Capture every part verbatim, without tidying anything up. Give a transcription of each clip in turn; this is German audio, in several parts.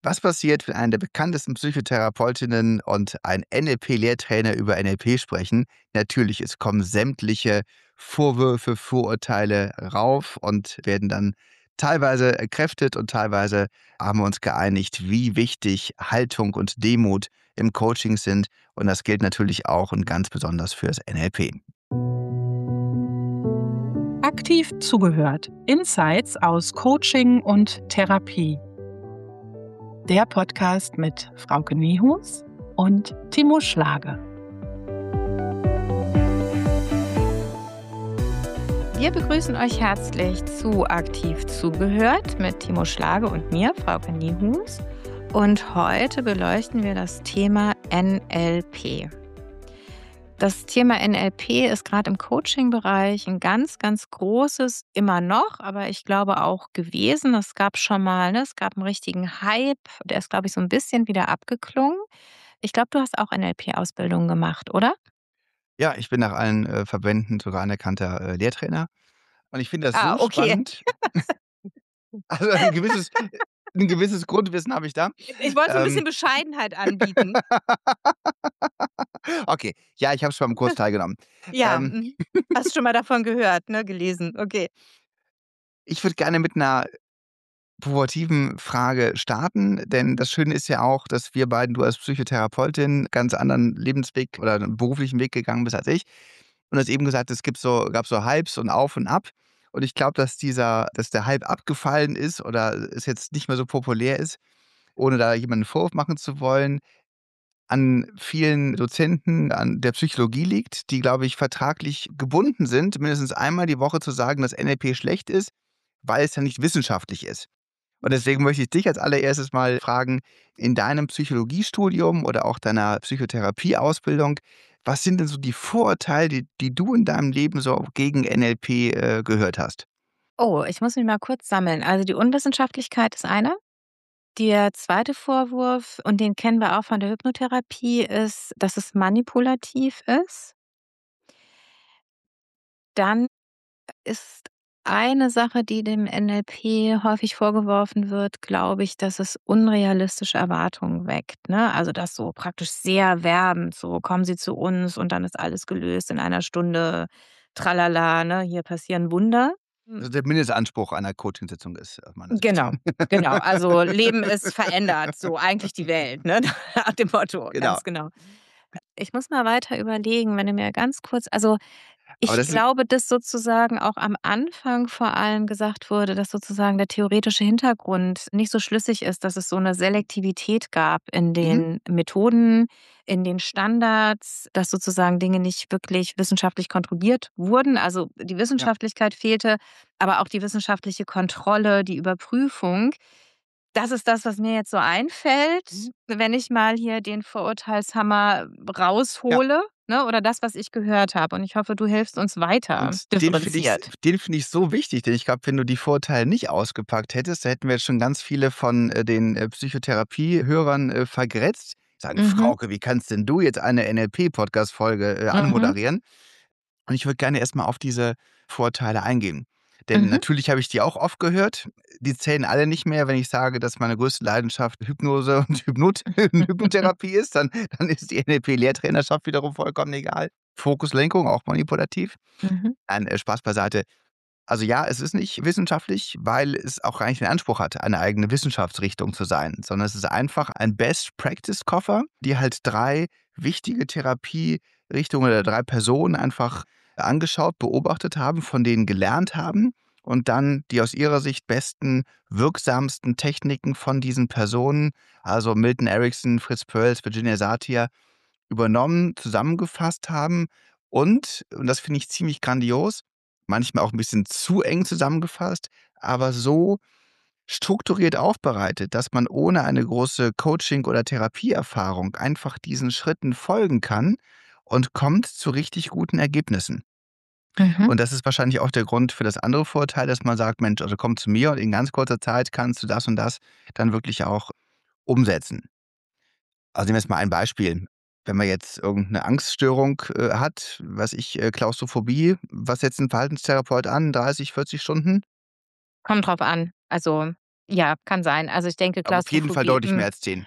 Was passiert, wenn eine der bekanntesten Psychotherapeutinnen und ein N L P-Lehrtrainer über N L P sprechen? Natürlich, es kommen sämtliche Vorwürfe, Vorurteile rauf und werden dann teilweise entkräftet und teilweise haben wir uns geeinigt, wie wichtig Haltung und Demut im Coaching sind. Und das gilt natürlich auch und ganz besonders fürs N L P. Aktiv zugehört. Insights aus Coaching und Therapie. Der Podcast mit Frauke Niehus und Timo Schlage. Wir begrüßen euch herzlich zu Aktiv zugehört mit Timo Schlage und mir, Frauke Niehus. Und heute beleuchten wir das Thema N L P. Das Thema N L P ist gerade im Coaching-Bereich ein ganz, ganz großes, immer noch, aber ich glaube auch gewesen. Es gab schon mal, ne, es gab einen richtigen Hype, der ist, glaube ich, so ein bisschen wieder abgeklungen. Ich glaube, du hast auch N L P-Ausbildung gemacht, oder? Ja, ich bin nach allen äh, Verbänden sogar anerkannter äh, Lehrtrainer. Und ich finde das Ah, so okay. spannend. Also ein gewisses, ein gewisses Grundwissen habe ich da. Ich wollte so ein Ähm, bisschen Bescheidenheit anbieten. okay, ja, ich habe schon beim Kurs teilgenommen. Ja, Ähm, mhm. Hast schon mal davon gehört, ne, gelesen. Okay. ich würde gerne mit einer provokativen Frage starten, denn das Schöne ist ja auch, dass wir beiden, du als Psychotherapeutin, ganz anderen Lebensweg oder einen beruflichen Weg gegangen bist als ich. Und du hast eben gesagt, es gibt so, gab so Hypes und Auf und Ab. Und ich glaube, dass dieser, dass der Hype abgefallen ist oder es jetzt nicht mehr so populär ist, ohne da jemanden einen Vorwurf machen zu wollen, an vielen Dozenten an der Psychologie liegt, die, glaube ich, vertraglich gebunden sind, mindestens einmal die Woche zu sagen, dass N L P schlecht ist, weil es ja nicht wissenschaftlich ist. Und deswegen möchte ich dich als allererstes mal fragen, in deinem Psychologiestudium oder auch deiner Psychotherapieausbildung, was sind denn so die Vorurteile, die, die du in deinem Leben so gegen N L P äh, gehört hast? Oh, ich muss mich mal kurz sammeln. Also, die Unwissenschaftlichkeit ist einer. Der zweite Vorwurf, und den kennen wir auch von der Hypnotherapie, ist, dass es manipulativ ist. Dann ist eine Sache, die dem N L P häufig vorgeworfen wird, glaube ich, dass es unrealistische Erwartungen weckt, ne? Also, das so praktisch sehr werbend, so: „Kommen Sie zu uns und dann ist alles gelöst in einer Stunde, tralala, ne? Hier passieren Wunder.“ Hm, Also der Mindestanspruch einer Coachingsitzung ist aus meiner Sicht. genau, genau. Also, Leben ist verändert, so eigentlich die Welt, ne? Nach dem Motto, Genau. ganz genau. Ich muss mal weiter überlegen, wenn du mir ganz kurz, also, Aber ich das ist, glaube, dass sozusagen auch am Anfang vor allem gesagt wurde, dass sozusagen der theoretische Hintergrund nicht so schlüssig ist, dass es so eine Selektivität gab in mhm, den Methoden, in den Standards, dass sozusagen Dinge nicht wirklich wissenschaftlich kontrolliert wurden. Also, die ja. Wissenschaftlichkeit fehlte, aber auch die wissenschaftliche Kontrolle, die Überprüfung. Das ist das, was mir jetzt so einfällt, Mhm. wenn ich mal hier den Vorurteilshammer Ja. raushole, ne, oder das, was ich gehört habe. Und ich hoffe, du hilfst uns weiter Und den finde ich differenziert. den finde ich so wichtig, denn ich glaube, wenn du die Vorteile nicht ausgepackt hättest, da hätten wir jetzt schon ganz viele von, äh, den, äh, Psychotherapie-Hörern, äh, vergrätzt. Sagen: Mhm, „Frauke, wie kannst denn du jetzt eine N L P-Podcast-Folge, äh, mhm, anmoderieren?“ Und ich würde gerne erst mal auf diese Vorteile eingehen. Denn mhm. natürlich habe ich die auch oft gehört. Die zählen alle nicht mehr. Wenn ich sage, dass meine größte Leidenschaft Hypnose und Hypnot Hypnotherapie ist, dann dann ist die N L P-Lehrtrainerschaft wiederum vollkommen egal. Fokuslenkung, auch manipulativ. Mhm. Nein, äh, Spaß beiseite. Also ja, es ist nicht wissenschaftlich, weil es auch gar nicht den Anspruch hat, eine eigene Wissenschaftsrichtung zu sein, sondern es ist einfach ein Best-Practice-Koffer, die halt drei wichtige Therapierichtungen oder drei Personen einfach angeschaut, beobachtet haben, von denen gelernt haben und dann die aus ihrer Sicht besten, wirksamsten Techniken von diesen Personen, also Milton Erickson, Fritz Perls, Virginia Satir, übernommen, zusammengefasst haben und, und das finde ich ziemlich grandios, manchmal auch ein bisschen zu eng zusammengefasst, aber so strukturiert aufbereitet, dass man ohne eine große Coaching oder Therapieerfahrung einfach diesen Schritten folgen kann und kommt zu richtig guten Ergebnissen. Mhm. Und das ist wahrscheinlich auch der Grund für das andere Vorteil, dass man sagt: „Mensch, also komm zu mir und in ganz kurzer Zeit kannst du das und das dann wirklich auch umsetzen.“ Also nehmen wir jetzt mal ein Beispiel. Wenn man jetzt irgendeine Angststörung, äh, hat, weiß ich, äh, Klaustrophobie, was setzt 'n Verhaltenstherapeut an? dreißig, vierzig Stunden? Kommt drauf an. Also, Ja, kann sein. Also ich denke Aber auf jeden Fall Klaustrophobie, deutlich mehr hm. als zehn.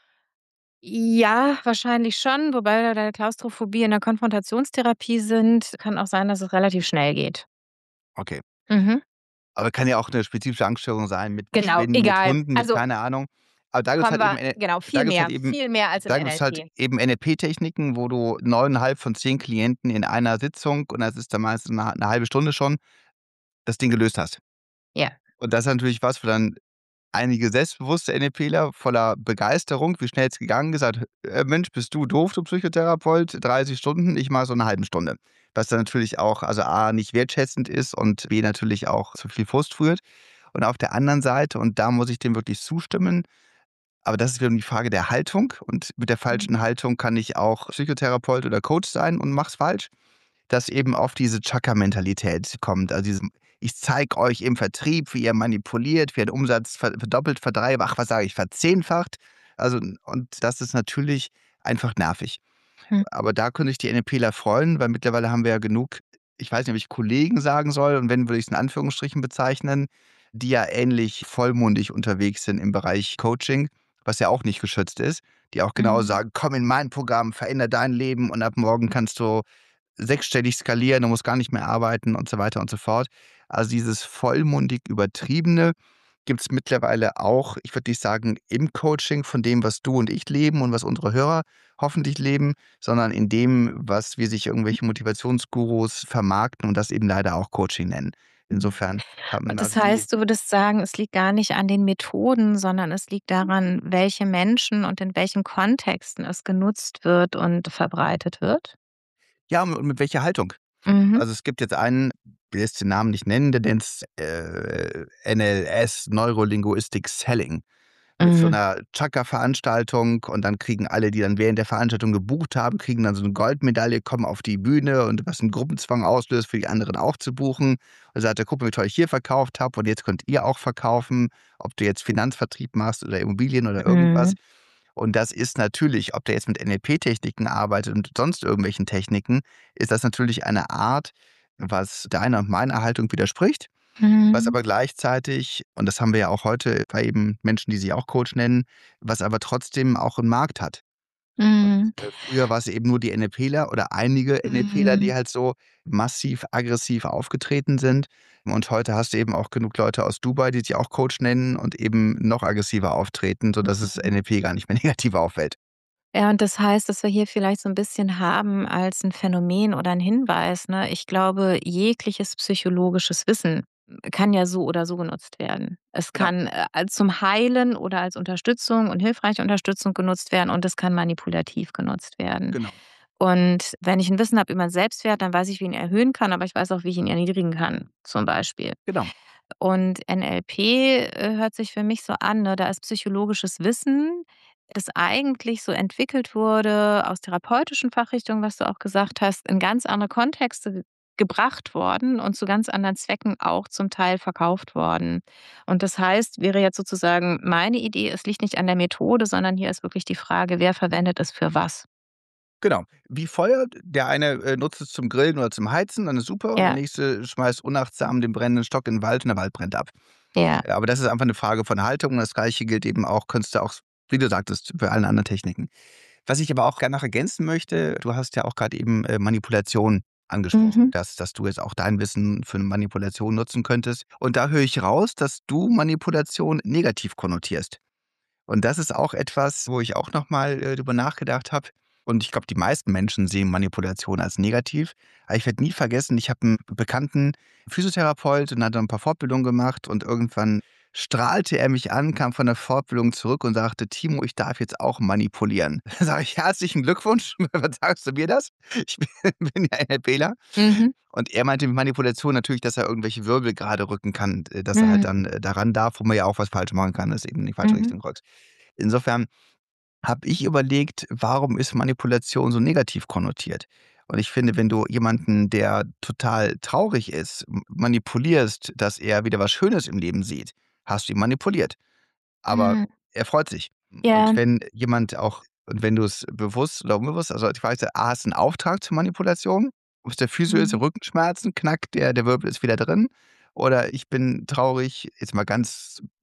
Ja, wahrscheinlich schon, wobei wir bei der Klaustrophobie in der Konfrontationstherapie sind, kann auch sein, dass es relativ schnell geht. Okay. Mhm. Aber kann ja auch 'ne spezifische Angststörung sein mit Genau, Spinnen, mit egal. Hunden, mit Also keine Ahnung. Aber da gibt's kommen halt eben wir N genau, da viel gibt's halt mehr, eben viel mehr als im da gibt's halt N L P. eben N L P-Techniken, wo du neun von zehn Klienten in einer Sitzung, und das ist dann meistens 'ne ha 'ne halbe Stunde schon, das Ding gelöst hast. Ja. Und das ist natürlich was, wo dann einige selbstbewusste NLPler voller Begeisterung, wie schnell es gegangen ist, sagt: „Äh, Mensch, bist du doof, du Psychotherapeut? dreißig Stunden, ich mache so 'ne halben Stunde.“ Was dann natürlich auch, also A, nicht wertschätzend ist und B, natürlich auch zu viel Frust führt. Und auf der anderen Seite, und da muss ich dem wirklich zustimmen, aber das ist wiederum die Frage der Haltung, und mit der falschen Mhm. Haltung kann ich auch Psychotherapeut oder Coach sein und mache es falsch, dass eben oft diese Chaka-Mentalität kommt. Also diesem: „Ich zeige euch im Vertrieb, wie ihr manipuliert, wie ihr den Umsatz ver verdoppelt, verdreifacht, ach, was sage ich, verzehnfacht.“ Also, und das ist natürlich einfach nervig. Hm. Aber da könnte sich die NLPler freuen, weil mittlerweile haben wir ja genug, ich weiß nicht, ob ich Kollegen sagen soll, und wenn, würde ich's in Anführungsstrichen bezeichnen, die ja ähnlich vollmundig unterwegs sind im Bereich Coaching, was ja auch nicht geschützt ist, die auch genau Mhm. sagen: „Komm in mein Programm, verändere dein Leben und ab morgen kannst du sechsstellig skalieren, du musst gar nicht mehr arbeiten“ und so weiter und so fort. Also dieses vollmundig Übertriebene gibt's mittlerweile auch, ich würde nicht sagen im Coaching von dem, was du und ich leben und was unsere Hörer hoffentlich leben, sondern in dem, was wie sich irgendwelche Motivationsgurus vermarkten und das eben leider auch Coaching nennen. Insofern haben Und das also die heißt, du würdest sagen, es liegt gar nicht an den Methoden, sondern es liegt daran, welche Menschen und in welchen Kontexten es genutzt wird und verbreitet wird? Ja, und mit welcher Haltung? Mhm. Also, es gibt jetzt einen, ich will jetzt den Namen nicht nennen, der nennt's, äh, N L S, Neurolinguistic Selling, mit so Mhm. 'ner Chaka-Veranstaltung, und dann kriegen alle, die dann während der Veranstaltung gebucht haben, kriegen dann so 'ne Goldmedaille, kommen auf die Bühne, und was 'n Gruppenzwang auslöst, für die anderen auch zu buchen. Und sagt er: „Guck mal, wie toll ich hier verkauft habe, und jetzt könnt ihr auch verkaufen“, ob du jetzt Finanzvertrieb machst oder Immobilien oder irgendwas. Mhm. Und das ist natürlich, ob der jetzt mit N L P-Techniken arbeitet und sonst irgendwelchen Techniken, ist das natürlich eine Art, was deiner und meiner Haltung widerspricht, was Mhm. aber gleichzeitig, und das haben wir ja auch heute bei eben Menschen, die sich auch Coach nennen, was aber trotzdem auch 'n Markt hat. Und, Mhm. äh, früher war's eben nur die NLPler oder einige NLPler, die Mhm. halt so massiv aggressiv aufgetreten sind. Und heute hast du eben auch genug Leute aus Dubai, die sich auch Coach nennen und eben noch aggressiver auftreten, sodass es Mhm. N L P gar nicht mehr negativ auffällt. Ja, und das heißt, dass wir hier vielleicht so 'n bisschen haben als 'n Phänomen oder 'n Hinweis, ne? Ich glaube, jegliches psychologisches Wissen kann ja so oder so genutzt werden. Es Genau. kann, äh, als zum Heilen oder als Unterstützung und hilfreiche Unterstützung genutzt werden, und es kann manipulativ genutzt werden. Genau. Und wenn ich 'n Wissen habe über 'n Selbstwert, dann weiß ich, wie ich ihn erhöhen kann, aber ich weiß auch, wie ich ihn erniedrigen kann, zum Beispiel. Genau. Und N L P, äh, hört sich für mich so an, ne, da ist psychologisches Wissen, das eigentlich so entwickelt wurde aus therapeutischen Fachrichtungen, was du auch gesagt hast, in ganz andere Kontexte ge gebracht worden und zu ganz anderen Zwecken auch zum Teil verkauft worden. Und das heißt, wäre jetzt sozusagen meine Idee, es liegt nicht an der Methode, sondern hier ist wirklich die Frage, wer verwendet es für was? Genau. Wie Feuer, der eine, äh, nutzt es zum Grillen oder zum Heizen, dann ist super, und der Ja. nächste schmeißt unachtsam den brennenden Stock in 'n Wald und der Wald brennt ab. Ja. Ja, aber das ist einfach 'ne Frage von Haltung, und das Gleiche gilt eben auch, könntest du auch, wie du sagtest, für alle anderen Techniken. Was ich aber auch gern noch ergänzen möchte, du hast ja auch grad eben, äh, Manipulation angesprochen, Mhm. dass dass du jetzt auch dein Wissen für 'ne Manipulation nutzen könntest. Und da höre ich raus, dass du Manipulation negativ konnotierst. Und das ist auch etwas, wo ich auch noch mal, äh, drüber nachgedacht habe. Und ich glaube, die meisten Menschen sehen Manipulation als negativ. Aber ich werde nie vergessen, ich habe 'n Bekannten, Physiotherapeut, und hat dann 'n paar Fortbildungen gemacht, und irgendwann strahlte er mich an, kam von der Fortbildung zurück und sagte: „Timo, ich darf jetzt auch manipulieren.“ Da sage ich: „Herzlichen Glückwunsch. Was sagst du mir das? Ich bin bin ja NLPler.“ Mhm. Und er meinte mit Manipulation natürlich, dass er irgendwelche Wirbel gerade rücken kann, äh, dass er halt Mhm. dann, äh, daran darf, wo man ja auch was falsch machen kann, dass eben in die falsche Mhm. Richtung rückt. Insofern habe ich überlegt, warum ist Manipulation so negativ konnotiert? Und ich finde, wenn du jemanden, der total traurig ist, m manipulierst, dass er wieder was Schönes im Leben sieht, hast du ihn manipuliert. Aber Mhm. er freut sich. Und Ja. wenn jemand auch und wenn du's bewusst oder unbewusst, also die Frage ist ja, A, hast du 'n Auftrag zur Manipulation? Ob's der Physio ist, Mhm. Rückenschmerzen, knackt, der der Wirbel ist wieder drin. Oder ich bin traurig, jetzt mal ganz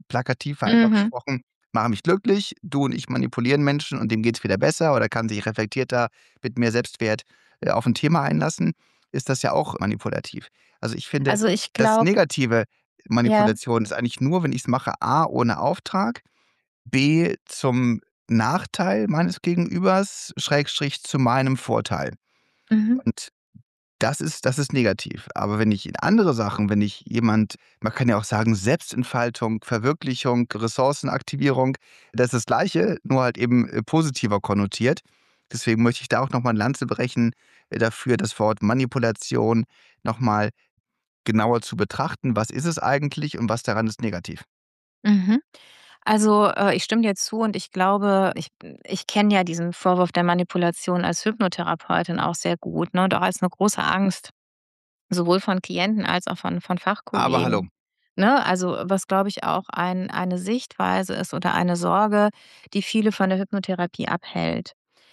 plakativ vereinfacht Mhm. gesprochen, machen mich glücklich, du und ich manipulieren Menschen und dem geht's wieder besser oder kann sich reflektierter mit mehr Selbstwert äh, auf ein Thema einlassen, ist das ja auch manipulativ. Also, ich finde, Also, ich das glaube negative ja. Manipulation ist eigentlich nur, wenn ich's mache, A, ohne Auftrag, B, zum Nachteil meines Gegenübers, Schrägstrich zu meinem Vorteil. Mhm. Und das ist das ist negativ. Aber wenn ich in andere Sachen wenn ich jemand man kann ja auch sagen, Selbstentfaltung, Verwirklichung, Ressourcenaktivierung, das ist das Gleiche, nur halt eben, äh, positiver konnotiert. Deswegen möchte ich da auch noch mal 'ne Lanze brechen, äh, dafür, das Wort Manipulation noch mal genauer zu betrachten. Was ist es eigentlich und was daran ist negativ? Mhm. Also, äh, ich stimme dir zu und ich glaube, ich ich kenne ja diesen Vorwurf der Manipulation als Hypnotherapeutin auch sehr gut, ne, und auch als 'ne große Angst, sowohl von Klienten als auch von von Aber hallo. Fachkollegen, ne? Also, was, glaube ich, auch ein eine Sichtweise ist oder eine Sorge, die viele von der Hypnotherapie abhält.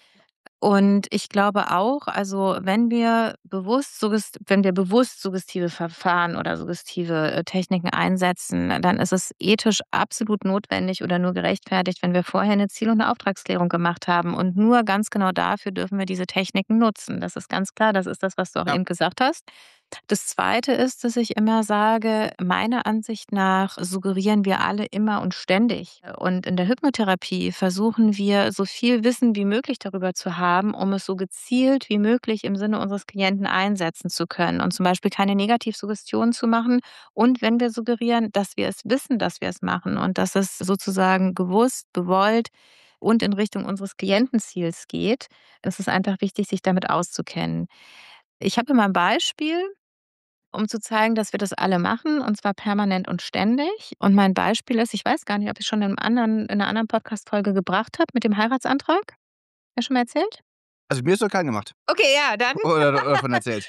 Und ich glaube auch, also, wenn wir bewusst suggest wenn wir bewusst suggestive Verfahren oder suggestive, äh, Techniken einsetzen, dann ist es ethisch absolut notwendig oder nur gerechtfertigt, wenn wir vorher 'ne Ziel und 'ne Auftragsklärung gemacht haben. Und nur ganz genau dafür dürfen wir diese Techniken nutzen. Das ist ganz klar. Das ist das, was du auch Ja. eben gesagt hast. Das Zweite ist, dass ich immer sage, meiner Ansicht nach suggerieren wir alle immer und ständig. Und in der Hypnotherapie versuchen wir, so viel Wissen wie möglich darüber zu haben, um es so gezielt wie möglich im Sinne unseres Klienten einsetzen zu können und zum Beispiel keine Negativsuggestionen zu machen. Und wenn wir suggerieren, dass wir es wissen, dass wir es machen und dass es sozusagen gewusst, gewollt und in Richtung unseres Klientenziels geht, ist es einfach wichtig, sich damit auszukennen. Ich habe immer 'n Beispiel, um zu zeigen, dass wir das alle machen, und zwar permanent und ständig. Und mein Beispiel ist ich weiß gar nicht, ob ich's schon in 'nem anderen in 'ner anderen Podcast-Folge gebracht habe mit dem Heiratsantrag. Habe ich schon mal erzählt? Also, mir ist noch keinen gemacht. Okay, ja, dann Oder oder davon erzählt.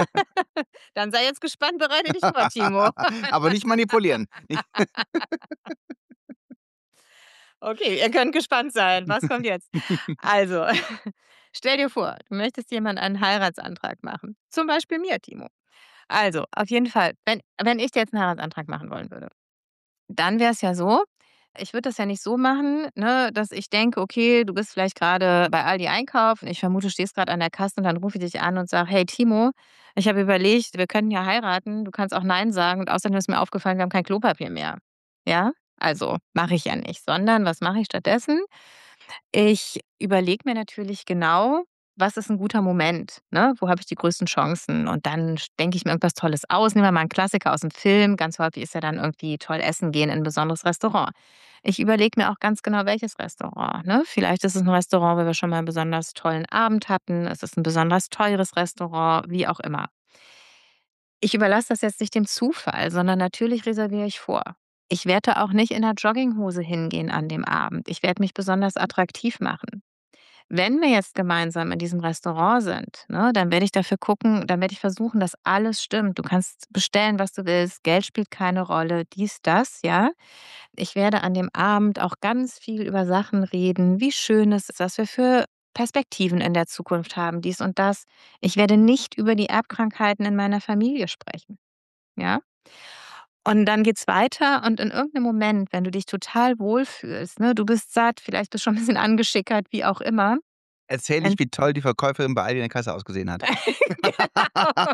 dann sei jetzt gespannt, bereite dich vor, Timo. Aber nicht manipulieren. Nicht Okay, ihr könnt gespannt sein. Was kommt jetzt? Also, stell dir vor, du möchtest jemand einen Heiratsantrag machen, zum Beispiel mir, Timo. Also, auf jeden Fall, wenn wenn ich dir jetzt 'n Heiratsantrag machen wollen würde, dann wäre es ja so, ich würde das ja nicht so machen, ne, dass ich denke: „Okay, du bist vielleicht grade bei Aldi einkaufen.“ Ich vermute, du stehst grad an der Kasse und dann rufe ich dich an und sage: „Hey Timo, ich habe überlegt, wir könnten ja heiraten. Du kannst auch nein sagen und außerdem ist mir aufgefallen, wir haben kein Klopapier mehr.“ Ja? Also, mache ich ja nicht, sondern was mache ich stattdessen? Ich überlege mir natürlich genau, was ist 'n guter Moment, ne? Wo habe ich die größten Chancen? Und dann sch denke ich mir irgendwas Tolles aus. Nehmen wir mal 'n Klassiker aus'm Film. Ganz häufig ist ja dann irgendwie toll essen gehen in 'n besonderes Restaurant. Ich überlege mir auch ganz genau, welches Restaurant, ne? Vielleicht ist es 'n Restaurant, wo wir schon mal 'n besonders tollen Abend hatten. Es ist 'n besonders teures Restaurant, wie auch immer. Ich überlasse das jetzt nicht dem Zufall, sondern natürlich reserviere ich vor. Ich werde da auch nicht in 'ner Jogginghose hingehen an dem Abend. Ich werde mich besonders attraktiv machen. Wenn wir jetzt gemeinsam in diesem Restaurant sind, ne, dann werde ich dafür gucken dann werde ich versuchen, dass alles stimmt. Du kannst bestellen, was du willst. Geld spielt keine Rolle, dies, das, ja? Ich werde an dem Abend auch ganz viel über Sachen reden, wie schön es ist, was wir für Perspektiven in der Zukunft haben, dies und das. Ich werde nicht über die Erbkrankheiten in meiner Familie sprechen, ja? Und dann geht's weiter und in irgend 'nem Moment, wenn du dich total wohlfühlst, ne, du bist satt, vielleicht bist schon 'n bisschen angeschickert, wie auch immer. Erzähl Ein nicht, wie toll die Verkäuferin bei Aldi in der Kasse ausgesehen hat. Genau.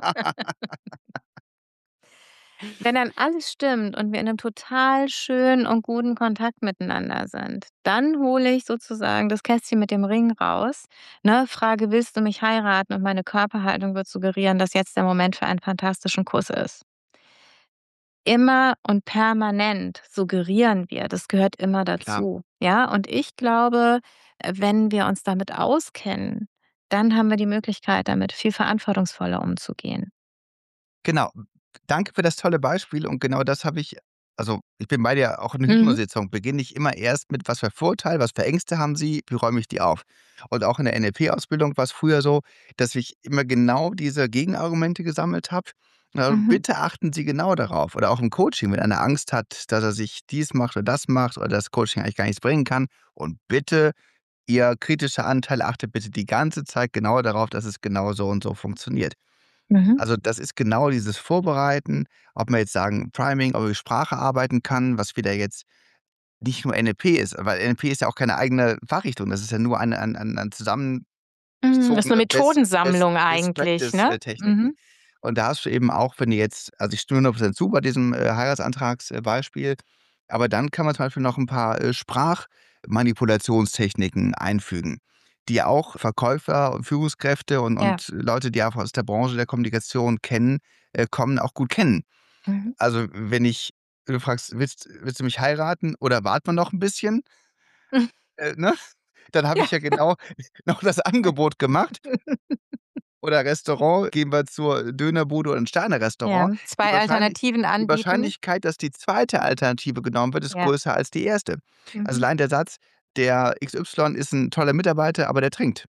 Wenn dann alles stimmt und wir in 'nem total schönen und guten Kontakt miteinander sind, dann hole ich sozusagen das Kästchen mit dem Ring raus, ne, frage: „Willst du mich heiraten?“ Und meine Körperhaltung wird suggerieren, dass jetzt der Moment für einen phantastischen Kuss ist. Immer und permanent suggerieren wir, das gehört immer Klar. dazu, ja? Und ich glaube, äh, wenn wir uns damit auskennen, dann haben wir die Möglichkeit, damit viel verantwortungsvoller umzugehen. Genau. Danke für das tolle Beispiel und genau das habe ich also, ich bin bei dir, auch in 'ne Mhm. Hypnositzung beginne ich immer erst mit: „Was für Vorteile, was für Ängste haben Sie? Wie räume ich die auf?“ Und auch in der NLP-Ausbildung war's früher so, dass ich immer genau diese Gegenargumente gesammelt habe. Äh, Mhm. bitte achten Sie genau darauf. Oder auch im Coaching, wenn einer Angst hat, dass er sich dies macht oder das macht oder das Coaching eigentlich gar nichts bringen kann. Und bitte, Ihr kritischer Anteil achtet bitte die ganze Zeit genau darauf, dass es genau so und so funktioniert. Mhm. Also das ist genau dieses Vorbereiten, ob wir jetzt sagen Priming, ob ich Sprache arbeiten kann, was wieder jetzt nicht nur N L P ist, weil N L P ist ja auch keine eigene Fachrichtung. Das ist ja nur eine ein ein ein Mhm. Das ist 'ne zusammengezogene Best Best Methodensammlung Best eigentlich, Practice, ne? äh, Techniken. Mhm. Und da hast du eben auch, wenn du jetzt also ich stimme hundert Prozent zu bei diesem, äh, Heiratsantrags äh, Beispiel, aber dann kann man zum Beispiel noch 'n paar, äh, Sprachmanipulationstechniken einfügen, die auch Verkäufer und Führungskräfte und Ja. und Leute, die einfach aus der Branche der Kommunikation kennen äh, kommen, auch gut kennen. Mhm. Also, wenn ich du fragst: „Willst willst du mich heiraten oder warten wir noch 'n bisschen?“ Äh, ne? Dann habe Ja. ich ja genau noch das Angebot gemacht. Oder Restaurant, gehen wir zur Dönerbude oder 'n Ja, Sterne-Restaurant. Die zwei Wahrscheinlich Alternativen die anbieten. Wahrscheinlichkeit, dass die zweite Alternative genommen wird, ist Ja. größer als die erste. Also, Mhm. allein der Satz: „Der X Y ist 'n toller Mitarbeiter, aber der trinkt.“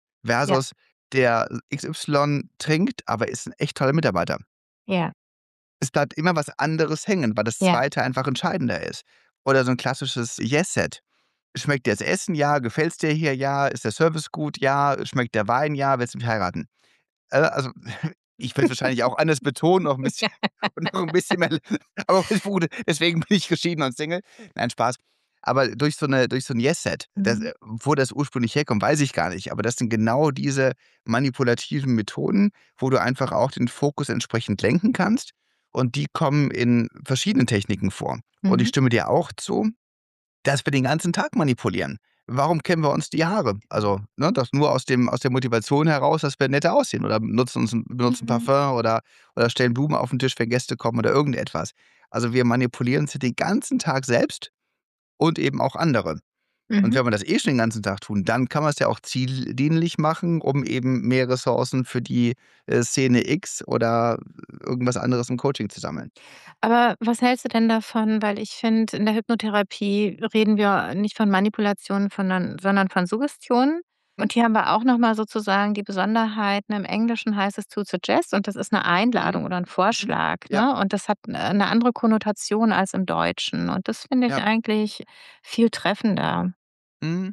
Ja. Versus: „Der X Y trinkt, aber ist 'n echt toller Mitarbeiter.“ Ja. Es bleibt immer was anderes hängen, weil das Ja. zweite einfach entscheidender ist. Oder so 'n klassisches Yes-Set. Schmeckt dir das Essen? Ja. Gefällt's dir hier? Ja. Ist der Service gut? Ja. Schmeckt der Wein? Ja. Willst du mich heiraten? Äh, also, ich würde es wahrscheinlich auch anders betonen, noch 'n bisschen und noch 'n bisschen mehr aber deswegen bin ich geschieden und Single. Nein, Spaß. Aber durch so 'ne durch so 'n Yes-Set, das Mhm. äh, wo das ursprünglich herkommt, weiß ich gar nicht. Aber das sind genau diese manipulativen Methoden, wo du einfach auch den Fokus entsprechend lenken kannst. Und die kommen in verschiedenen Techniken vor. Und ich Mhm. stimme dir auch zu, dass wir den ganzen Tag manipulieren. Warum kämmen wir uns die Haare? Also, ne, das nur aus dem aus der Motivation heraus, dass wir netter aussehen oder benutzen uns 'n benutzen Mhm. Parfum oder oder stellen Blumen auf 'n Tisch, wenn Gäste kommen oder irgendetwas. Also, wir manipulieren uns ja den ganzen Tag selbst und eben auch andere. Und Mhm. wenn wir das eh schon den ganzen Tag tun, dann kann man's ja auch zieldienlich machen, um eben mehr Ressourcen für die, äh, Szene X oder irgendwas anderes im Coaching zu sammeln. Aber was hältst du denn davon? Weil ich finde, in der Hypnotherapie reden wir nicht von Manipulation, vondern sondern von Suggestion. Mhm. Und hier haben wir auch noch mal sozusagen die Besonderheiten. Im Englischen heißt es to suggest und das ist 'ne Mhm. Einladung oder 'n Mhm. Vorschlag, Ja. ne? Und das hat 'ne 'ne andere Konnotation als im Deutschen. Und das finde ich Ja. eigentlich viel treffender. Mhm.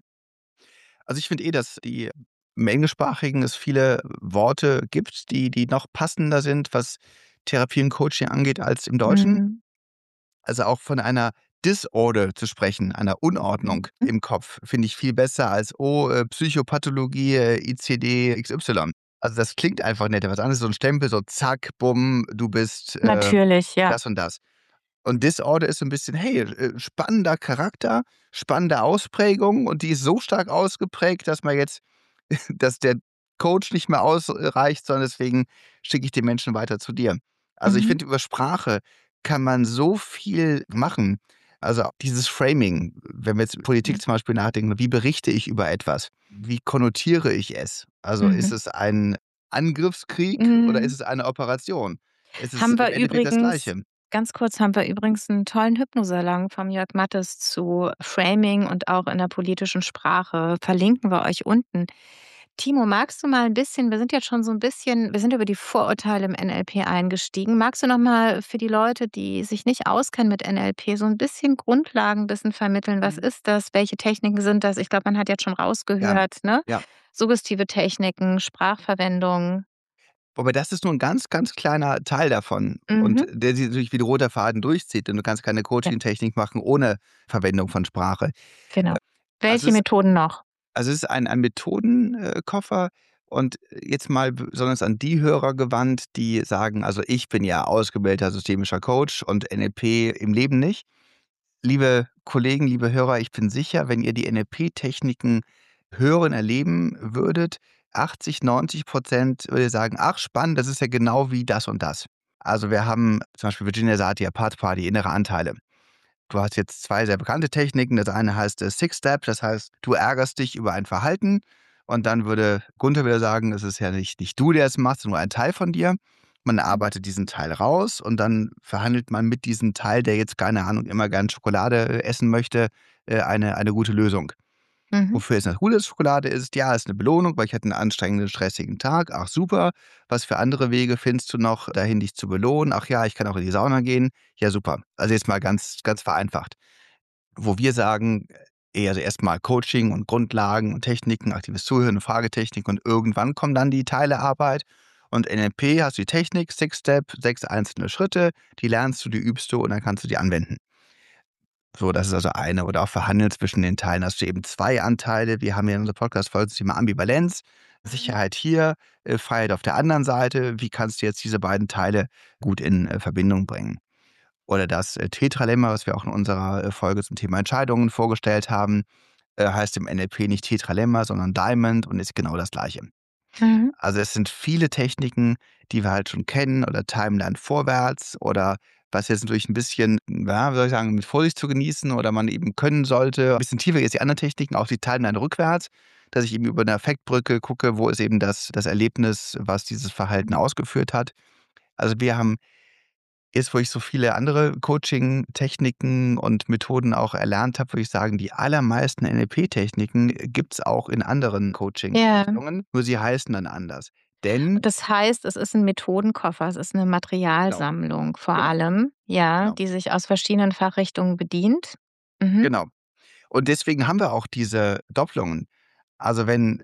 Also, ich finde eh, dass die im Englischsprachigen es viele Worte gibt, die die noch passender sind, was Therapie und Coaching angeht, als im Deutschen. Mhm. Also, auch von einer Disorder zu sprechen, einer Unordnung Mhm. im Kopf, finde ich viel besser als: „Oh, äh, Psychopathologie, äh, ICD XY.“ Also, das klingt einfach netter. Was anderes ist so 'n Stempel, so zack, bumm, du bist, äh, Natürlich, ja. das und das. Und Disorder ist so 'n bisschen: „Hey, äh, spannender Charakter, spannende Ausprägung und die ist so stark ausgeprägt, dass man jetzt dass der Coach nicht mehr ausreicht, sondern deswegen schicke ich den Menschen weiter zu dir.“ Also, ich Mhm. finde, über Sprache kann man so viel machen. Also, dieses Framing, wenn wir jetzt Mhm. Politik zum Beispiel nachdenken, wie berichte ich über etwas? Wie konnotiere ich es? Also, ist Mhm. es ein Angriffskrieg oder ist Mhm. es eine Operation? Es ist Haben im wir Endeffekt das übrigens Gleiche. ganz kurz, haben wir übrigens 'n tollen Hypnosalon vom Jörg Mattes zu Framing und auch in der politischen Sprache. Verlinken wir euch unten. Timo, magst du mal 'n bisschen wir sind jetzt schon so 'n bisschen wir sind über die Vorurteile im N L P eingestiegen. Magst du noch mal für die Leute, die sich nicht auskennen mit N L P, so 'n bisschen Grundlagenwissen vermitteln? Was Mhm. ist das? Welche Techniken sind das? Ich glaube, man hat jetzt schon Ja, rausgehört, ne? ja. Suggestive Techniken, Sprachverwendung. Wobei das ist nur 'n ganz, ganz kleiner Teil davon und Mhm. der sich natürlich wie 'n roter Faden durchzieht, denn du kannst keine Ja. Coaching-Technik machen ohne Verwendung von Sprache. Genau. Äh, also Welche es Methoden noch? also es ist ein ein Methoden äh, Koffer und jetzt mal besonders an die Hörer gewandt, die sagen: „Also, ich bin ja ausgebildeter systemischer Coach und N L P im Leben nicht.“ Liebe Kollegen, liebe Hörer, ich bin sicher, wenn ihr die N L P-Techniken hören, erleben würdet, achtzig, neunzig Prozent würde sagen: „Ach spannend, das ist ja genau wie das und das.“ Also, wir haben zum Beispiel Virginia Satir, Path Party, innere Anteile. Du hast jetzt zwei sehr bekannte Techniken. Das eine heißt, äh, Six Step, das heißt, du ärgerst dich über ein Verhalten und dann würde Gunther wieder sagen: „Es ist ja nicht nicht du, der es macht, sondern nur ein Teil von dir.“ Man Mhm. arbeitet diesen Teil raus und dann verhandelt man mit diesem Teil, der jetzt, keine Ahnung, immer gern Schokolade, äh, essen möchte, äh, eine eine gute Lösung. Mhm. Wofür ist das gut, dass Schokolade isst? Ja, ist 'ne Belohnung, weil ich hatte 'n anstrengenden, stressigen Tag. Ach super. Was für andere Wege findest du noch, dahin dich zu belohnen? Ach ja, ich kann auch in die Sauna gehen. Ja, super. Also, jetzt mal ganz ganz vereinfacht. Wo wir sagen, eher so erst mal Coaching und Grundlagen und Techniken, aktives Zuhören und Fragetechnik und irgendwann kommt dann die Teilearbeit. Und N L P hast du die Technik, Six-Step, sechs einzelne Schritte, die lernst du, die übst du und dann kannst du die anwenden. So, das ist also eine. Oder auch verhandeln zwischen den Teilen hast du eben zwei Anteile. Wir haben ja in unserer Podcast-Folge das Thema Ambivalenz. Sicherheit hier, äh, Freiheit auf der anderen Seite. Wie kannst du jetzt diese beiden Teile gut in äh, Verbindung bringen? Oder das äh, Tetralemma, was wir auch in unserer äh, Folge zum Thema Entscheidungen vorgestellt haben, äh, heißt im N L P nicht Tetralemma, sondern Diamond und ist genau das Gleiche. Mhm. Also es sind viele Techniken, die wir halt schon kennen, oder Timeline vorwärts, oder was jetzt natürlich ein bisschen, ja, wie soll ich sagen, mit Vorsicht zu genießen oder man eben können sollte. Ein bisschen tiefer jetzt die anderen Techniken, auch die Timeline rückwärts, dass ich eben über eine Effektbrücke gucke, wo ist eben das das Erlebnis, was dieses Verhalten ausgeführt hat. Also, wir haben jetzt, wo ich so viele andere Coaching-Techniken und Methoden auch erlernt habe, würde ich sagen, die allermeisten N L P-Techniken gibt's auch in anderen Ja. Coaching-Richtungen, nur sie heißen dann anders. Denn Das heißt, es ist ein Methodenkoffer, es ist eine genau, Materialsammlung vor genau, allem, ja, genau, die sich aus verschiedenen Fachrichtungen bedient. Mhm. genau. Und deswegen haben wir auch diese Doppelungen. Also, wenn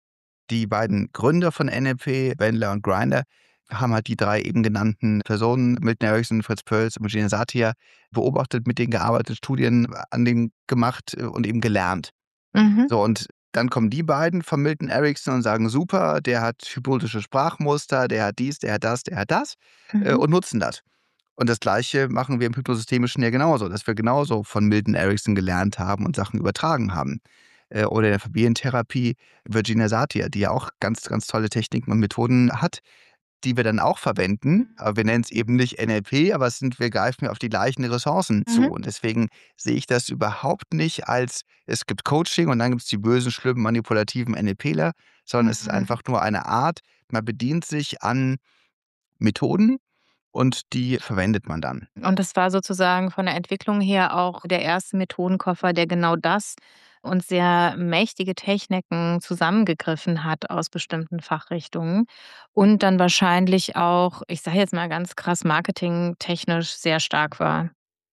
die beiden Gründer von N L P, Wendler und Grinder, haben halt die drei eben genannten Personen, Milton Erickson, Fritz Perls und Eugene Satir, beobachtet, mit denen gearbeitet, Studien an denen gemacht äh, und eben gelernt. Mhm. So, und dann kommen die beiden von Milton Erickson und sagen: „Super, der hat hypnotische Sprachmuster, der hat dies, der hat das, der hat das“, äh, Mhm. und nutzen das. Und das Gleiche machen wir im Hypnosystemischen ja genauso, dass wir genauso von Milton Erickson gelernt haben und Sachen übertragen haben. Äh, oder in der Familientherapie Virginia Satir, die ja auch ganz, ganz tolle Techniken und Methoden hat, die wir dann auch verwenden. Aber wir nennen es eben nicht N L P, aber es sind wir greifen ja auf die gleichen Ressourcen zu. Mhm. Und deswegen sehe ich das überhaupt nicht als, es gibt Coaching und dann gibt es die bösen, schlimmen, manipulativen NLPler, sondern es ist Mhm. einfach nur eine Art, man bedient sich an Methoden und die verwendet man dann. Und das war sozusagen von der Entwicklung her auch der erste Methodenkoffer, der genau das und sehr mächtige Techniken zusammengegriffen hat aus bestimmten Fachrichtungen und dann wahrscheinlich auch, ich sage jetzt mal ganz krass, marketingtechnisch sehr stark war.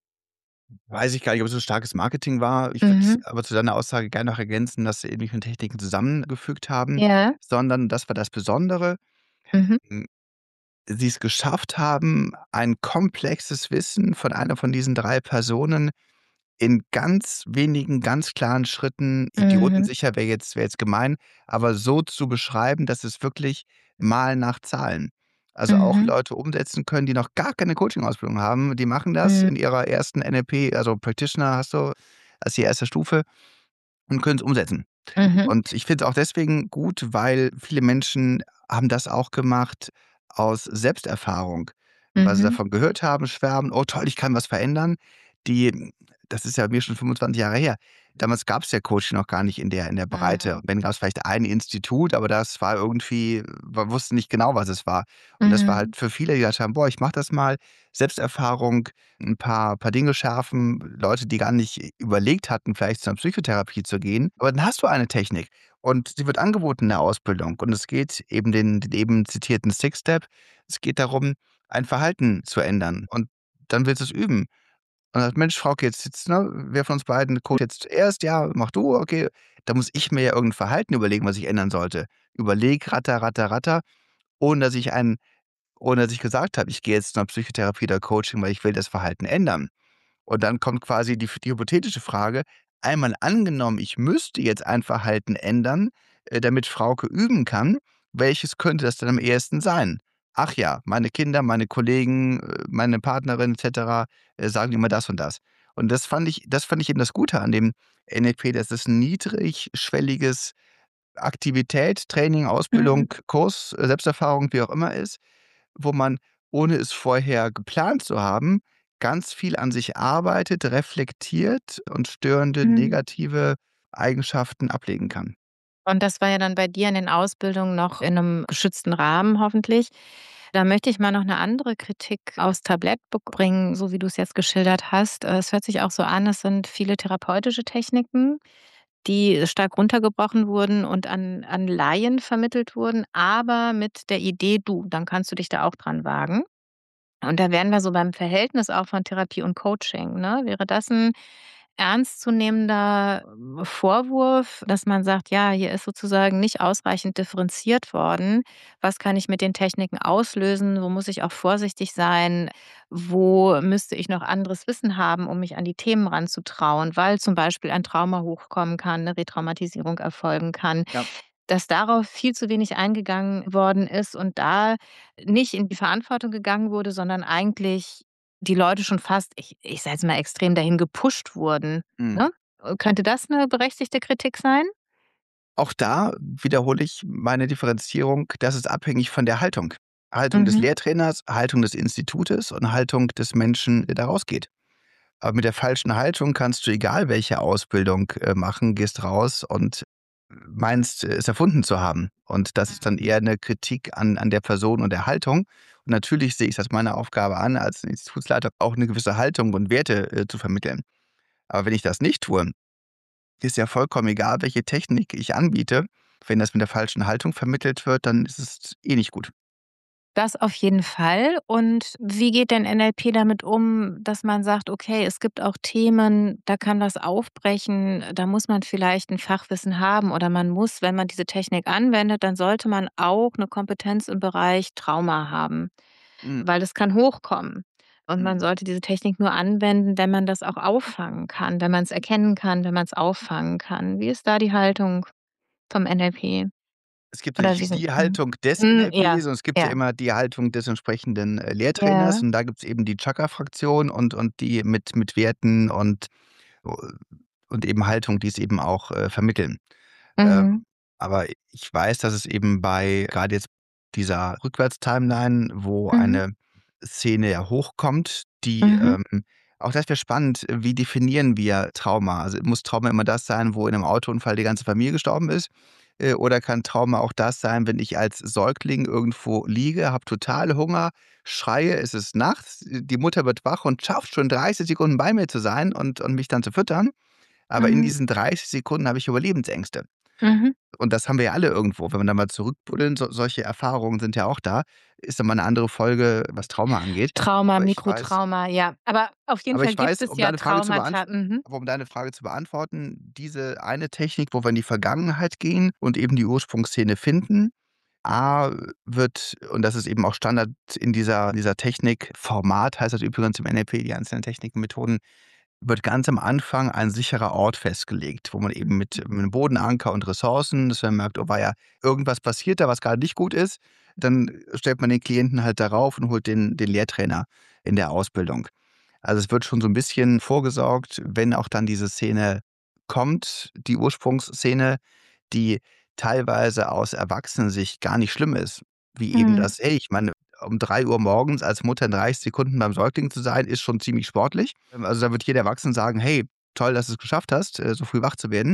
Weiß ich gar nicht, ob es so starkes Marketing war. Ich würde Mhm. aber zu deiner Aussage gerne noch ergänzen, dass sie ähnliche Techniken zusammengefügt haben, Ja. sondern das war das Besondere, Mhm. hm, sie es geschafft haben, ein komplexes Wissen von einer von diesen drei Personen in ganz wenigen, ganz klaren Schritten, Mhm. idiotensicher wäre jetzt wäre jetzt gemein, aber so zu beschreiben, dass es wirklich Mal nach Zahlen, also auch Mhm. Leute umsetzen können, die noch gar keine Coaching-Ausbildung haben. Die machen das Mhm. in ihrer ersten N L P, also Practitioner hast du als die erste Stufe und können es umsetzen. Mhm. Und ich finde es auch deswegen gut, weil viele Menschen haben das auch gemacht aus Selbsterfahrung, weil sie Mhm. davon gehört haben, schwärmen: „Oh toll, ich kann was verändern.“ Die das ist ja bei mir schon fünfundzwanzig Jahre her. Damals gab es ja Coaching noch gar nicht in der in der Breite. Mhm. Wenn, gab es vielleicht ein Institut, aber das war irgendwie, man wusste nicht genau, was es war. Und das war Mhm. halt für viele, die gesagt haben: „Boah, ich mache das mal.“ Selbsterfahrung, ein paar paar Dinge schärfen, Leute, die gar nicht überlegt hatten, vielleicht zur Psychotherapie zu gehen. Aber dann hast du eine Technik und sie wird angeboten in der Ausbildung und es geht eben den den eben zitierten Six-Step. Es geht darum, ein Verhalten zu ändern und dann willst du es üben. Und sagt: „Mensch, Frauke, jetzt jetzt, ne, wer von uns beiden coacht jetzt zuerst? Ja, mach du, okay.“ Da muss ich mir ja irgendein Verhalten überlegen, was ich ändern sollte. Überleg, ratter, ratter, ratter, ohne dass ich ein ohne dass ich gesagt habe, ich gehe jetzt zur Psychotherapie oder Coaching, weil ich will das Verhalten ändern. Und dann kommt quasi die die hypothetische Frage: Einmal angenommen, ich müsste jetzt ein Verhalten ändern, äh, damit Frauke üben kann, welches könnte das denn am ehesten sein? Ach ja, meine Kinder, meine Kollegen, äh, meine Partnerin et cetera, äh, sagen immer das und das. Und das fand ich das fand ich eben das Gute an dem N L P, dass es 'n niedrigschwelliges Aktivität, Training, Mhm. Ausbildung, Kurs, äh, Selbsterfahrung, wie auch immer ist, wo man, ohne es vorher geplant zu haben, ganz viel an sich arbeitet, reflektiert und störende Mhm. negative Eigenschaften ablegen kann. Und das war ja dann bei dir in den Ausbildungen noch in 'nem geschützten Rahmen hoffentlich. Da möchte ich mal noch 'ne andere Kritik aufs Tablett be bringen, so wie du's jetzt geschildert hast. Äh, es hört sich auch so an, es sind viele therapeutische Techniken, die stark runtergebrochen wurden und an an Laien vermittelt wurden, aber mit der Idee: „Du, dann kannst du dich da auch dran wagen.“ Und da wären wir so beim Verhältnis auch von Therapie und Coaching, ne? Wäre das 'n ernstzunehmender Vorwurf, dass man sagt, ja, hier ist sozusagen nicht ausreichend differenziert worden. Was kann ich mit den Techniken auslösen? Wo muss ich auch vorsichtig sein? Wo müsste ich noch anderes Wissen haben, um mich an die Themen ranzutrauen, weil zum Beispiel ein Trauma hochkommen kann, eine Retraumatisierung erfolgen kann, Ja. dass darauf viel zu wenig eingegangen worden ist und da nicht in die Verantwortung gegangen wurde, sondern eigentlich die Leute schon fast, ich ich sage jetzt mal extrem, dahin gepusht wurden, Mhm. ne? Könnte das 'ne berechtigte Kritik sein? Auch da wiederhole ich meine Differenzierung, das ist abhängig von der Haltung. Haltung des Mhm. Lehrtrainers, Haltung des Institutes und Haltung des Menschen, der da rausgeht. Aber mit der falschen Haltung kannst du egal welche Ausbildung, äh, machen, gehst raus und meinst, es erfunden zu haben. Und das ist dann eher 'ne Kritik an an der Person und der Haltung. Und natürlich sehe ich's als meine Aufgabe an, als Institutsleiter auch 'ne gewisse Haltung und Werte, äh, zu vermitteln. Aber wenn ich das nicht tue, ist ja vollkommen egal, welche Technik ich anbiete. Wenn das mit der falschen Haltung vermittelt wird, dann ist es eh nicht gut. Das auf jeden Fall. Und wie geht denn N L P damit um, dass man sagt: „Okay, es gibt auch Themen, da kann das aufbrechen, da muss man vielleicht 'n Fachwissen haben oder man muss, wenn man diese Technik anwendet, dann sollte man auch 'ne Kompetenz im Bereich Trauma haben, Mhm. weil es kann hochkommen. Und Mhm. man sollte diese Technik nur anwenden, wenn man das auch auffangen kann, wenn man's erkennen kann, wenn man's auffangen kann.“ Wie ist da die Haltung vom N L P? Es gibt ja Oder wie nicht sind die mhm. Haltung des Hm, ja, NLP, sondern es gibt ja ja. immer die Haltung des entsprechenden, äh, Lehrtrainers Ja. und da gibt's eben die Chakra-Fraktion und und die mit mit Werten und u und eben Haltung, die es eben auch, äh, vermitteln. Mhm. Ähm, aber ich weiß, dass es eben bei grade jetzt dieser Rückwärts-Timeline, wo Mhm. eine Szene ja hochkommt, die, Mhm. ähm auch das wäre spannend, wie definieren wir Trauma? Also, muss Trauma immer das sein, wo in 'nem Autounfall die ganze Familie gestorben ist? Äh, oder kann Trauma auch das sein, wenn ich als Säugling irgendwo liege, habe total Hunger, schreie, es ist nachts, die Mutter wird wach und schafft schon dreißig Sekunden bei mir zu sein und und mich dann zu füttern. Aber in Mhm. diesen dreißig Sekunden habe ich Überlebensängste. Mhm. Und das haben wir ja alle irgendwo. Wenn wir da mal zurückbuddeln, so solche Erfahrungen sind ja auch da. Ist dann mal 'ne andere Folge, was Trauma angeht. Trauma, Aber ich weiß Mikrotrauma, ja. Aber auf jeden aber Fall ich gibt weiß, es um ja deine Frage zu beantw Traumata mhm. aber um deine Frage zu beantworten, diese eine Technik, wo wir in die Vergangenheit gehen und eben die Ursprungsszene finden. A, wird und das ist eben auch Standard in dieser dieser Technik Format heißt das übrigens im N L P, die einzelnen Techniken, Methoden, wird ganz am Anfang ein sicherer Ort festgelegt, wo man eben mit mit 'nem Bodenanker und Ressourcen, dass man merkt: „Oh weia, irgendwas passiert da, was grade nicht gut ist.“ Dann stellt man den Klienten halt darauf und holt den den Lehrtrainer in der Ausbildung. Also, es wird schon so 'n bisschen vorgesorgt, wenn auch dann diese Szene kommt, die Ursprungsszene, die teilweise aus Erwachsenensicht gar nicht schlimm ist, wie eben Mhm. das: „Hey, ich meine, um drei Uhr morgens als Mutter in dreißig Sekunden beim Säugling zu sein, ist schon ziemlich sportlich.“ Ähm, also, da wird jeder Erwachsene sagen: „Hey, toll, dass du's geschafft hast, äh, so früh wach zu werden.“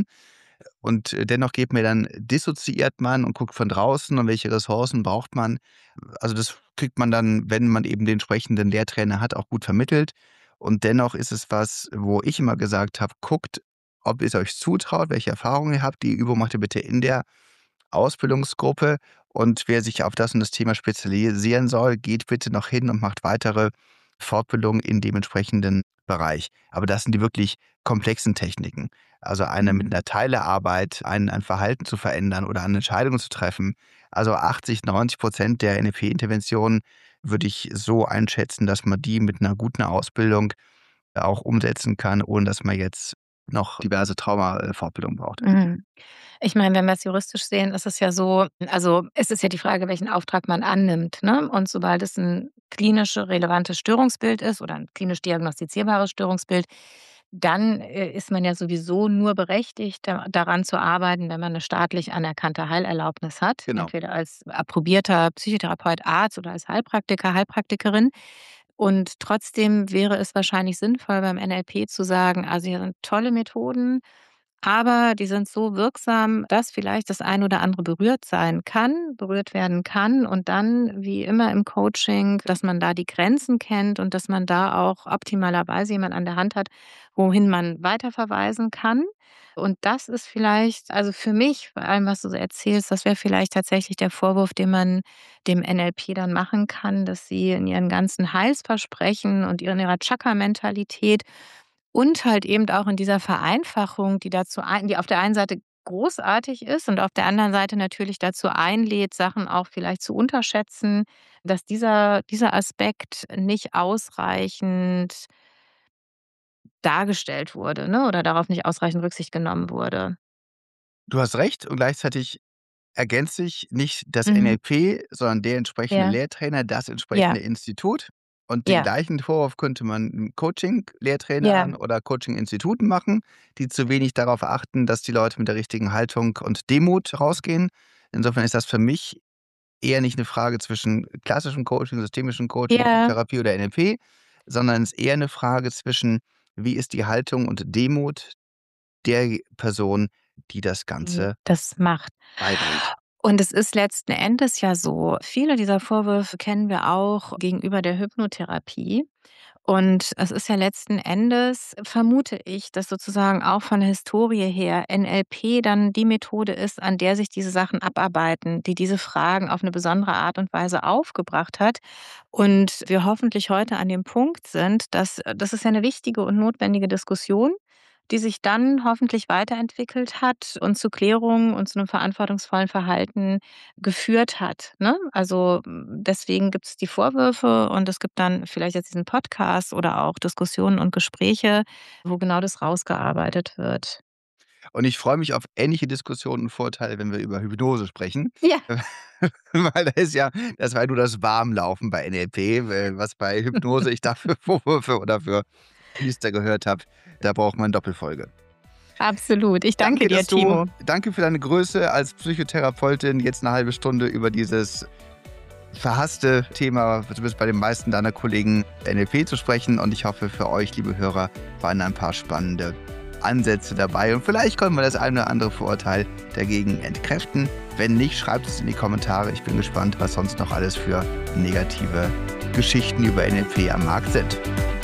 Und dennoch geht man dann dissoziiert man und guckt von draußen und welche Ressourcen braucht man. Also, das kriegt man dann, wenn man eben den entsprechenden Lehrtrainer hat, auch gut vermittelt. Und dennoch ist es was, wo ich immer gesagt habe: „Guckt, ob ihr's euch zutraut, welche Erfahrungen ihr habt. Die Übung macht ihr bitte in der Ausbildungsgruppe. Und wer sich auf das und das Thema spezialisieren soll, geht bitte noch hin und macht weitere Fortbildungen in dem entsprechenden Bereich.“ Aber das sind die wirklich komplexen Techniken. Also, eine mit Mhm. 'ner Teilearbeit ein ein Verhalten zu verändern oder eine Entscheidung zu treffen. Also, achtzig, neunzig Prozent der N L P-Interventionen würde ich so einschätzen, dass man die mit 'ner guten Ausbildung auch umsetzen kann, ohne dass man jetzt noch diverse Trauma äh, Fortbildungen braucht. Mhm. Ich meine, wenn wir's juristisch sehen, ist es ja so also, es ist ja die Frage, welchen Auftrag man annimmt, ne? Und sobald es 'n klinisch relevantes Störungsbild ist oder 'n klinisch diagnostizierbares Störungsbild, dann, äh, ist man ja sowieso nur berechtigt, da daran zu arbeiten, wenn man 'ne staatlich anerkannte Heilerlaubnis hat, Genau. entweder als approbierter Psychotherapeut, Arzt oder als Heilpraktiker, Heilpraktikerin. Und trotzdem wäre es wahrscheinlich sinnvoll, beim N L P zu sagen: „Also, hier sind tolle Methoden, aber die sind so wirksam, dass vielleicht das ein oder andere berührt sein kann berührt werden kann.“ Und dann, wie immer im Coaching, dass man da die Grenzen kennt und dass man da auch optimalerweise jemand an der Hand hat, wohin man weiterverweisen kann. Und das ist vielleicht also, für mich, bei allem, was du so erzählst, das wäre vielleicht tatsächlich der Vorwurf, den man dem N L P dann machen kann, dass sie in ihren ganzen Heilsversprechen und in ihrer Chakra-Mentalität Und halt eben auch in dieser Vereinfachung, die dazu ein, die auf der einen Seite großartig ist und auf der anderen Seite natürlich dazu einlädt, Sachen auch vielleicht zu unterschätzen, dass dieser, dieser Aspekt nicht ausreichend dargestellt wurde, ne, oder darauf nicht ausreichend Rücksicht genommen wurde. Du hast recht und gleichzeitig ergänzt sich nicht das Mhm. N L P, sondern der entsprechende Ja, Lehrtrainer, das ja, entsprechende Institut. Und den ja, gleichen Vorwurf könnte man 'n ja, Coaching-Lehrtrainern oder Coaching-Instituten machen, die zu wenig darauf achten, dass die Leute mit der richtigen Haltung und Demut rausgehen. Insofern ist das für mich eher nicht 'ne Frage zwischen klassischem Coaching, systemischem Coaching, ja, Psychotherapie oder N L P, sondern es ist eher 'ne Frage zwischen: Wie ist die Haltung und Demut der Person, die das die Ganze das macht. beibringt? Und es ist letzten Endes ja so, viele dieser Vorwürfe kennen wir auch gegenüber der Hypnotherapie. Und es ist ja letzten Endes, vermute ich, dass sozusagen auch von der Historie her N L P dann die Methode ist, an der sich diese Sachen abarbeiten, die diese Fragen auf eine besondere Art und Weise aufgebracht hat. Und wir hoffentlich heute an dem Punkt sind, dass das ist ja eine wichtige und notwendige Diskussion, die sich dann hoffentlich weiterentwickelt hat und zu Klärungen und zu einem verantwortungsvollen Verhalten geführt hat, ne? Also, hm, deswegen gibt es die Vorwürfe und es gibt dann vielleicht jetzt diesen Podcast oder auch Diskussionen und Gespräche, wo genau das rausgearbeitet wird. Und ich freue mich auf ähnliche Diskussionen und Vorteile, wenn wir über Hypnose sprechen. Ja. Weil da ist ja das war ja nur das Warmlaufen bei N L P, äh, was bei Hypnose ich da für Vorwürfe oder für Priester gehört habe. Da braucht man Doppelfolge. Absolut. Ich danke Danke, dir, dass du Timo. danke für deine Größe als Psychotherapeutin, jetzt 'ne halbe Stunde über dieses verhasste Thema, zumindest bei den meisten deiner Kollegen, N L P zu sprechen. Und ich hoffe, für euch, liebe Hörer, waren ein paar spannende Ansätze dabei. Und vielleicht können wir das eine oder andere Vorurteil dagegen entkräften. Wenn nicht, schreibt es in die Kommentare. Ich bin gespannt, was sonst noch alles für negative Geschichten über N L P am Markt sind.